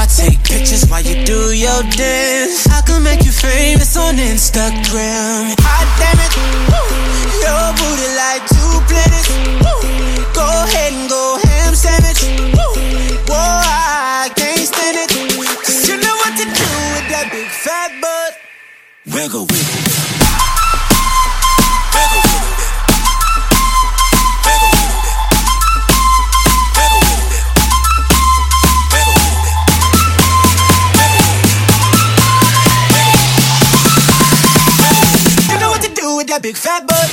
take pictures while you do your dance. I can make you famous on Instagram. Hot damn it, woo. Your booty like 2 planets. Woo. Go ahead and go ham sandwich. Woo. Whoa, I can't stand it. Cause you know what to do with that big fat butt. Wiggle, wiggle. That big fat butt.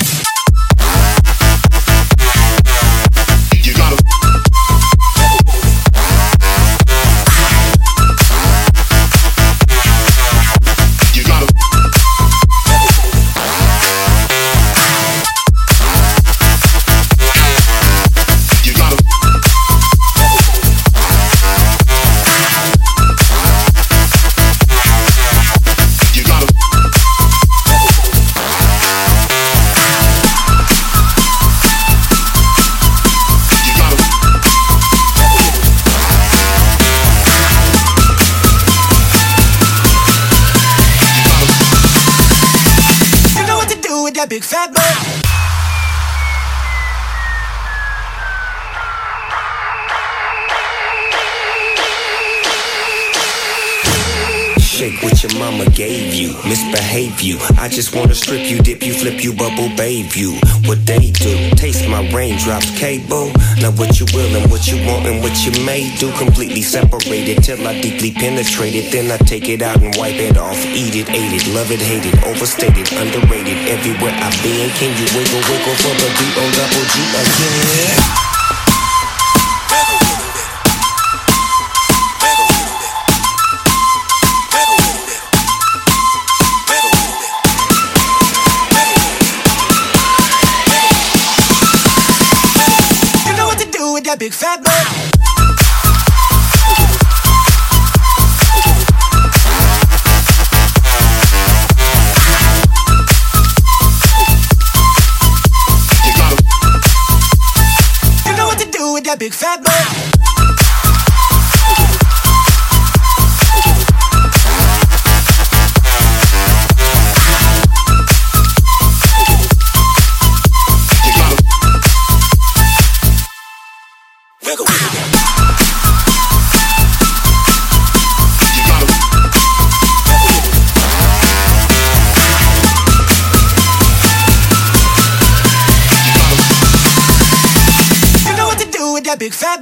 You gotta. You gotta. You gotta. You gotta. That big fat butt. Shake what your mama gave you, misbehave you. I just wanna strip you, dip you, flip you, bubble babe you. What they do, taste my raindrops, cable. Now what you will and what you want and what you may do. Completely separated till I deeply penetrate it. Then I take it out and wipe it off. Eat it, ate it, love it, hate it. Overstated, underrated. Everywhere I've been, can you wiggle, wiggle for the D-O-double-G again? That big fat butt. You know what to do with that big fat butt. That big fat